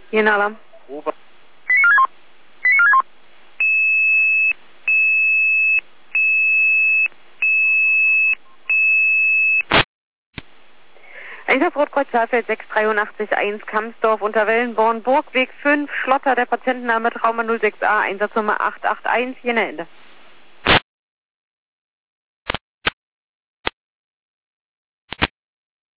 Hier in Alarm. Ober. Einsatz Rotkreuz Saalfeld 6881 Kamsdorf unter Wellenborn, Burgweg 5, Schlotter, der Patientenname Trauma 06a, Einsatznummer 881, Jena Ende.